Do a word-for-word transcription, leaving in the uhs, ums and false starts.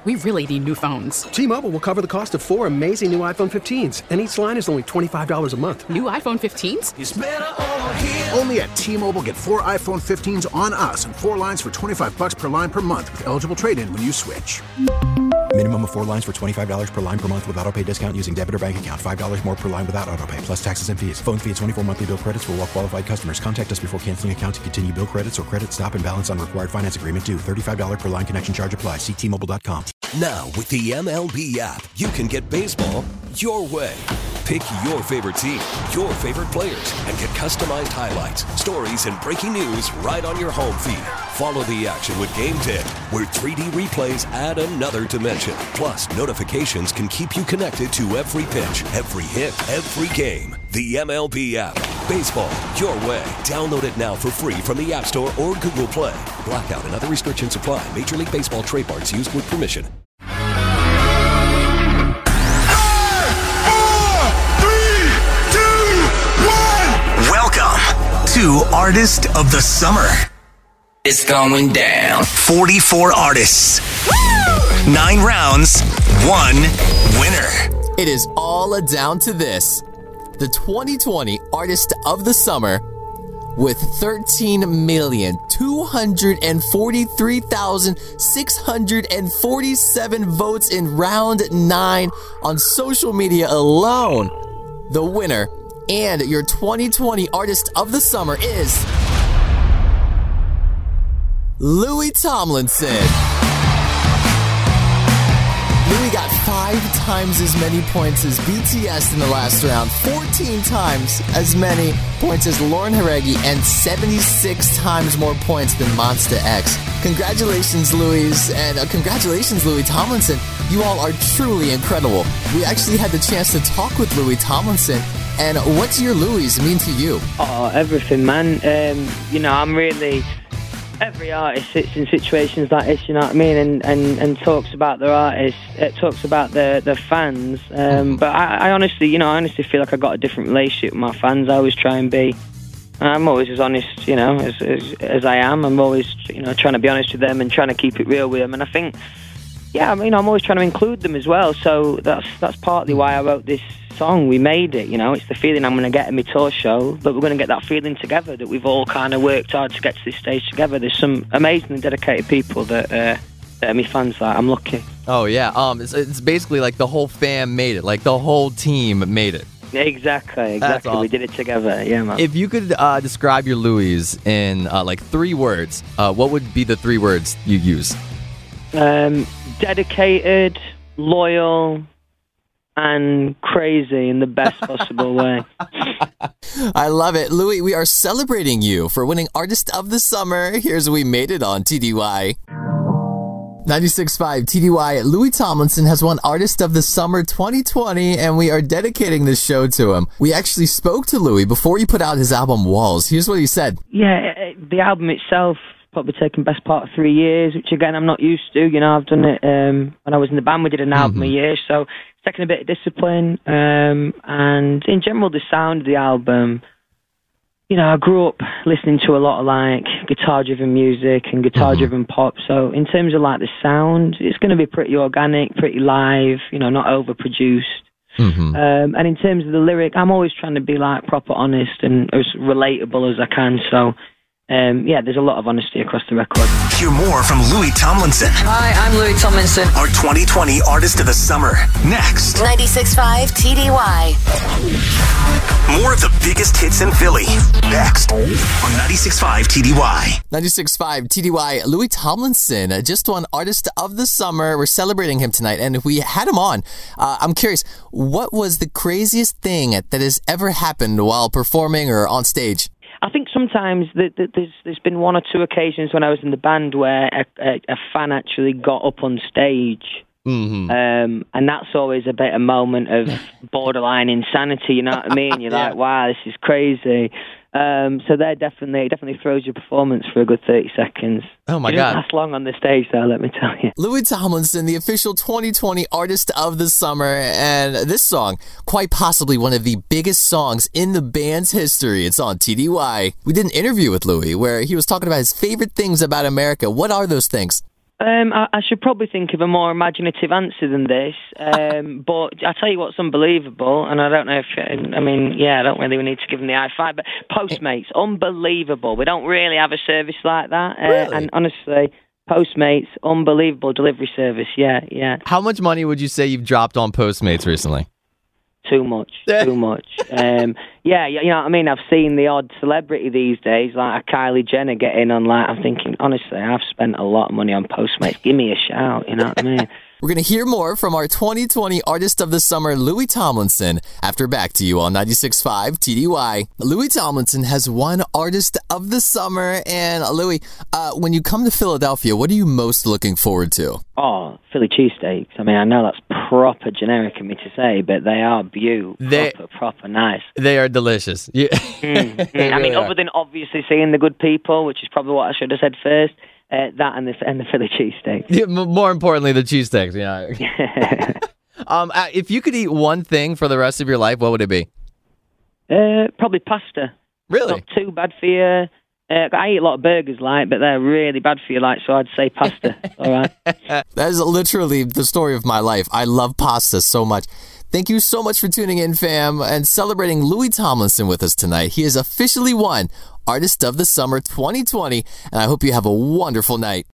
we really need new phones. T-Mobile will cover the cost of four amazing new iPhone fifteens, and each line is only twenty-five dollars a month. New iPhone fifteens? It's better over here. Only at T-Mobile, get four iPhone fifteens on us and four lines for twenty-five dollars per line per month with eligible trade-in when you switch. Minimum of four lines for twenty-five dollars per line per month with autopay discount using debit or bank account. five dollars more per line without autopay, plus taxes and fees. Phone fee at twenty-four monthly bill credits for well-qualified customers. Contact us before canceling account to continue bill credits or credit stop and balance on required finance agreement due. thirty-five dollars per line connection charge applies. See T Mobile dot com. Now, with the M L B app, you can get baseball your way. Pick your favorite team, your favorite players, and get customized highlights, stories, and breaking news right on your home feed. Follow the action with Game Day, where three D replays add another dimension. Plus, notifications can keep you connected to every pitch, every hit, every game. The M L B app. Baseball your way. Download it now for free from the App Store or Google Play. Blackout and other restrictions apply. Major League Baseball trademarks used with permission. Welcome to Artist of the Summer. It's going down. forty-four artists. Woo! Nine rounds, one winner. It is all down to this. The twenty twenty Artist of the Summer with thirteen million two hundred forty-three thousand six hundred forty-seven votes in round nine on social media alone. The winner and your twenty twenty Artist of the Summer is Louis Tomlinson. Louis got five times as many points as B T S in the last round, fourteen times as many points as Lauren Haregi, and seventy-six times more points than Monsta X. Congratulations, Louis, and uh, congratulations, Louis Tomlinson. You all are truly incredible. We actually had the chance to talk with Louis Tomlinson. And what's your Louis mean to you? Oh, everything, man. Um, you know, I'm really... Every artist sits in situations like this, you know what I mean, and, and, and talks about their artists, it talks about their, their fans. Um, but I, I honestly, you know, I honestly feel like I got a different relationship with my fans. I always try and be... I'm always as honest, you know, as, as as I am. I'm always, you know, trying to be honest with them and trying to keep it real with them. And I think, yeah, I mean, I'm always trying to include them as well. So that's that's partly why I wrote this song. We made it, you know. It's the feeling I'm going to get at my tour show, but we're going to get that feeling together that we've all kind of worked hard to get to this stage together. There's some amazingly dedicated people that, uh, that are my fans. Like, I'm lucky. Oh, yeah. Um, it's, it's basically like the whole fam made it. Like the whole team made it. Exactly, exactly. Awesome. We did it together. Yeah, man. If you could uh, describe your Louis in uh, like three words, uh, what would be the three words you use? Um, dedicated, loyal, and crazy in the best possible way. I love it. Louis, we are celebrating you for winning Artist of the Summer. Here's We Made It on T D Y. ninety-six point five T D Y, Louis Tomlinson has won Artist of the Summer twenty twenty, and we are dedicating this show to him. We actually spoke to Louis before he put out his album Walls. Here's what he said. Yeah, the album itself probably taken best part of three years, which again I'm not used to. You know, I've done it um, when I was in the band. We did an album mm-hmm. a year, so it's taken a bit of discipline. Um, and in general, the sound of the album. You know, I grew up listening to a lot of, like, guitar-driven music and guitar-driven mm-hmm. pop. So in terms of, like, the sound, it's going to be pretty organic, pretty live, you know, not overproduced. Mm-hmm. Um, and in terms of the lyric, I'm always trying to be, like, proper honest and as relatable as I can. So, um, yeah, there's a lot of honesty across the record. Hear more from Louis Tomlinson. Hi, I'm Louis Tomlinson. Our twenty twenty Artist of the Summer. Next. ninety-six point five T D Y. More of the biggest hits in Philly. Next on ninety-six point five T D Y. ninety-six point five T D Y. Louis Tomlinson uh, just won Artist of the Summer. We're celebrating him tonight, and we had him on. Uh, I'm curious, what was the craziest thing that has ever happened while performing or on stage? I think sometimes the, the, there's there's been one or two occasions when I was in the band where a, a, a fan actually got up on stage. Mm-hmm. Um, and that's always a bit a moment of borderline insanity, you know what I mean? You're yeah. like, wow, this is crazy. Um, so that definitely definitely throws your performance for a good thirty seconds. Oh my it God. It doesn't last long on the stage though, let me tell you. Louis Tomlinson, the official twenty twenty Artist of the Summer, and this song, quite possibly one of the biggest songs in the band's history. It's on T D Y. We did an interview with Louis where he was talking about his favorite things about America. What are those things? Um, I, I should probably think of a more imaginative answer than this, um, but I tell you what's unbelievable, and I don't know if, I mean, yeah, I don't really need to give them the high five, but Postmates, unbelievable. We don't really have a service like that, uh, Really? and honestly, Postmates, unbelievable delivery service, yeah, yeah. How much money would you say you've dropped on Postmates recently? Too much, too much. Um, yeah, you know what I mean? I've seen the odd celebrity these days, like a Kylie Jenner get in on, like, I'm thinking, honestly, I've spent a lot of money on Postmates. Give me a shout, you know what I mean? We're going to hear more from our twenty twenty Artist of the Summer, Louis Tomlinson, after Back to You on ninety-six point five T D Y. Louis Tomlinson has won Artist of the Summer. And Louis, uh, when you come to Philadelphia, what are you most looking forward to? Oh, Philly cheesesteaks. I mean, I know that's proper generic of me to say, but they are beautiful, They- proper, proper nice. They are delicious. Yeah. Mm, mm. They I mean, really are. other than obviously seeing the good people, which is probably what I should have said first, uh, that and the, and the Philly cheesesteak. Yeah, m- more importantly, the cheesesteaks. Yeah. um, uh, if you could eat one thing for the rest of your life, what would it be? Uh, probably pasta. Really? Not too bad for you. Uh, I eat a lot of burgers, like, but they're really bad for you, like, so I'd say pasta. All right. That is literally the story of my life. I love pasta so much. Thank you so much for tuning in, fam, and celebrating Louis Tomlinson with us tonight. He has officially won Artist of the Summer twenty twenty, and I hope you have a wonderful night.